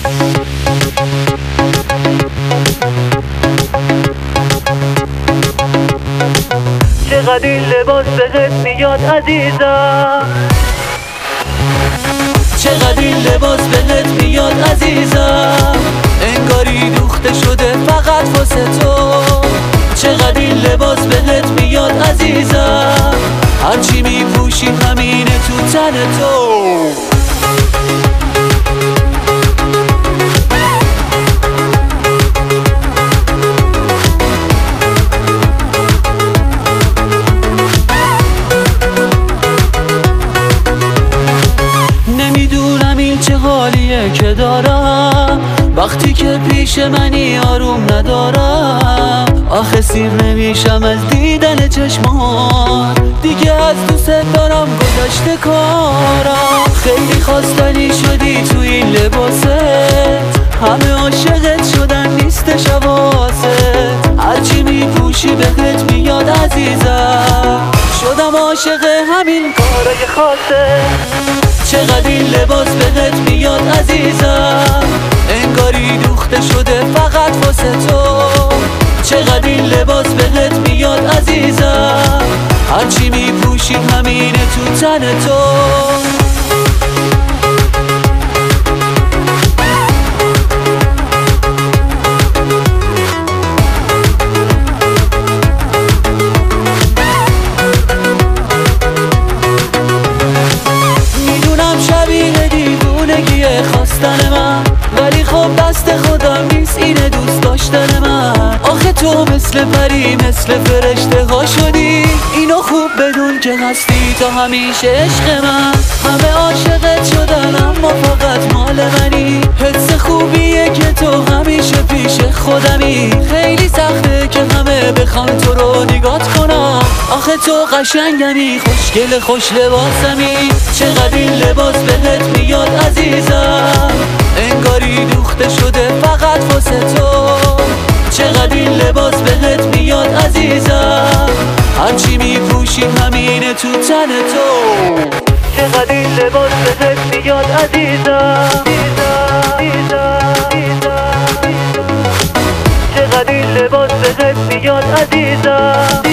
چقدر این لباس بهت میاد عزیزم، چقدر این لباس بهت میاد عزیزم، انگاری دوخته شده فقط واسه تو. چقدر این لباس بهت میاد عزیزم، هرچی میپوشی همینه تو تن تو. نمیدونم این چه حالیه که دارم، وقتی که پیش منی آروم ندارم. آخه سیر نمیشم از دیدن چشمان، دیگه از دوست دارم گذشته کارم. خیلی خواستنی شدی تو این لباست، همه عاشقت شدن نیستش حواست. هرچی میپوشی بهت میاد عزیزم، شدم عاشق همین کارای خاصه. چقدر این لباس بهت میاد عزیزم، انگاری دوخته شده فقط واسه تو. چقدر این لباس بهت میاد عزیزم، هرچی میپوشی همینه تو تن تو. خواستن من، ولی خب دست خودم نیست اینه دوست داشتن من. آخه تو مثل پری مثل فرشته ها شدی، اینو خوب بدون که هستی تا همیشه عشق من. همه عاشقت شدن اما فقط مال منی، حس خوبیه که تو همیشه پیش خودمی. خیلی سخته که همه بخوان تو رو نگات کنم، آخه تو قشنگمی خوشگل خوش لباسمی. چقدر این لباس بهت میاد عزیزم، انگاری دوخته شده فقط واسه تو. چقدر این لباس بهت میاد عزیزم، هرچی میپوشی همینه تو تن تو. چقدر این لباس بهت میاد عزیزم، چقدر این لباس بهت میاد عزیزم.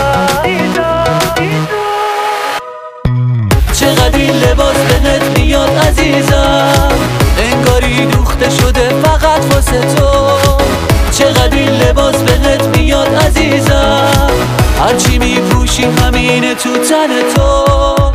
چقدر این لباس بهت میاد عزیزم، انگاری دوخته شده فقط واسه تو. چقدر این لباس بهت میاد عزیزم، هرچی میپوشی همینه تو تن تو.